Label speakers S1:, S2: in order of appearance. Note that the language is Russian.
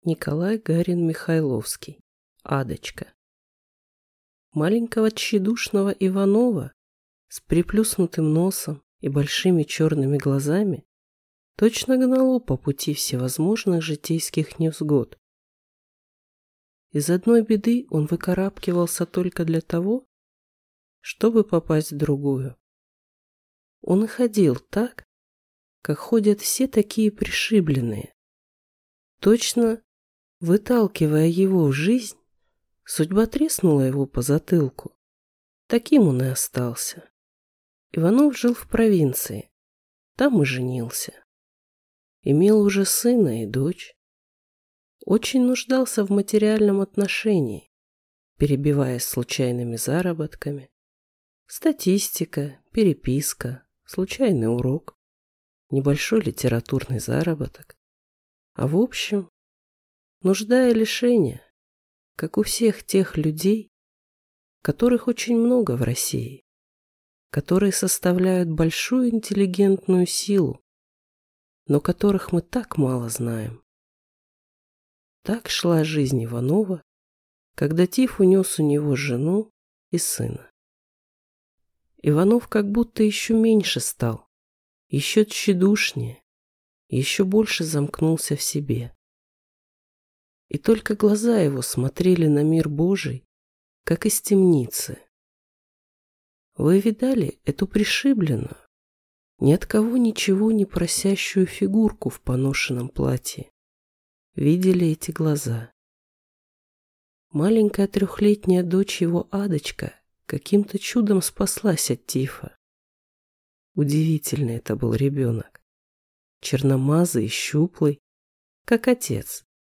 S1: Николай Гарин-Михайловский. Адочка. Маленького тщедушного Иванова с приплюснутым носом и большими черными глазами точно гнало по пути всевозможных житейских невзгод. Из одной беды он выкарабкивался только для того, чтобы попасть в другую. Он и ходил так, как ходят все такие пришибленные. Точно выталкивая его в жизнь, судьба треснула его по затылку. Таким он и остался. Иванов жил в провинции, там и женился. Имел уже сына и дочь. Очень нуждался в материальном отношении, перебиваясь случайными заработками. Статистика, переписка, случайный урок, небольшой литературный заработок. А в общем, нужда и лишение, как у всех тех людей, которых очень много в России, которые составляют большую интеллигентную силу, но которых мы так мало знаем. Так шла жизнь Иванова, когда тиф унес у него жену и сына. Иванов как будто еще меньше стал, еще тщедушнее, еще больше замкнулся в себе. И только глаза его смотрели на мир Божий, как из темницы. Вы видали эту пришибленную, ни от кого ничего не просящую фигурку в поношенном платье? Видели эти глаза? Маленькая 3-летняя дочь его Адочка каким-то чудом спаслась от тифа. Удивительный это был ребенок. Черномазый и щуплый, как отец.